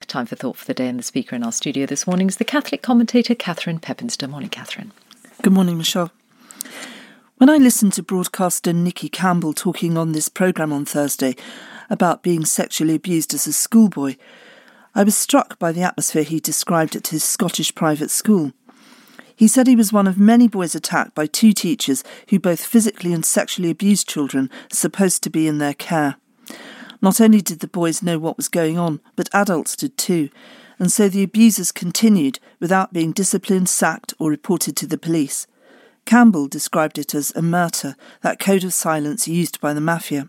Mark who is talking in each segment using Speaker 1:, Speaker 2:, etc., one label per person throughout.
Speaker 1: Time for Thought for the Day, and the speaker in our studio this morning is the Catholic commentator Catherine Pepinster. Morning, Catherine.
Speaker 2: Good morning, Michelle. When I listened to broadcaster Nicky Campbell talking on this programme on Thursday about being sexually abused as a schoolboy, I was struck by the atmosphere he described at his Scottish private school. He said he was one of many boys attacked by two teachers who both physically and sexually abused children supposed to be in their care. Not only did the boys know what was going on, but adults did too, and so the abusers continued without being disciplined, sacked or reported to the police. Campbell described it as a omerta, that code of silence used by the mafia.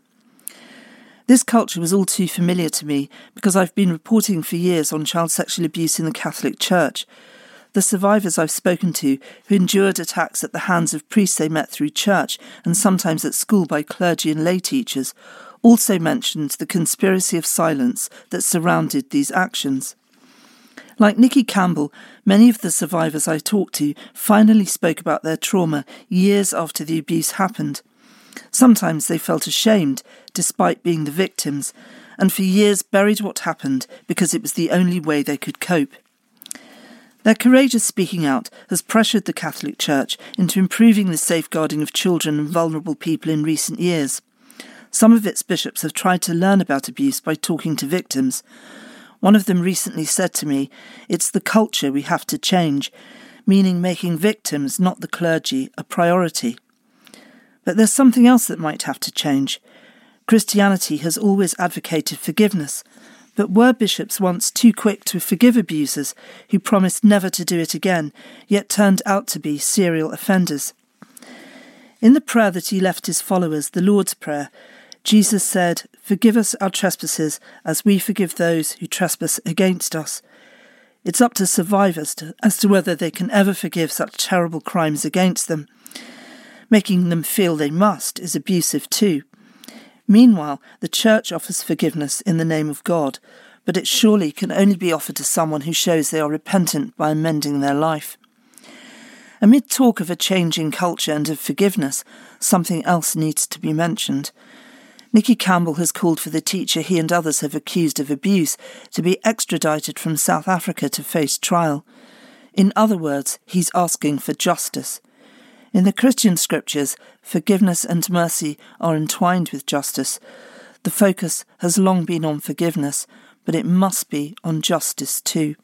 Speaker 2: This culture was all too familiar to me because I've been reporting for years on child sexual abuse in the Catholic Church. The survivors I've spoken to, who endured attacks at the hands of priests they met through church and sometimes at school by clergy and lay teachers, also mentioned the conspiracy of silence that surrounded these actions. Like Nicky Campbell, many of the survivors I talked to finally spoke about their trauma years after the abuse happened. Sometimes they felt ashamed, despite being the victims, and for years buried what happened because it was the only way they could cope. Their courageous speaking out has pressured the Catholic Church into improving the safeguarding of children and vulnerable people in recent years. Some of its bishops have tried to learn about abuse by talking to victims. One of them recently said to me, "It's the culture we have to change," meaning making victims, not the clergy, a priority. But there's something else that might have to change. Christianity has always advocated forgiveness, but were bishops once too quick to forgive abusers who promised never to do it again, yet turned out to be serial offenders? In the prayer that he left his followers, the Lord's Prayer, Jesus said, "Forgive us our trespasses as we forgive those who trespass against us." It's up to survivors as to whether they can ever forgive such terrible crimes against them. Making them feel they must is abusive too. Meanwhile, the Church offers forgiveness in the name of God, but it surely can only be offered to someone who shows they are repentant by amending their life. Amid talk of a changing culture and of forgiveness, something else needs to be mentioned. Nicky Campbell has called for the teacher he and others have accused of abuse to be extradited from South Africa to face trial. In other words, he's asking for justice. In the Christian scriptures, forgiveness and mercy are entwined with justice. The focus has long been on forgiveness, but it must be on justice too.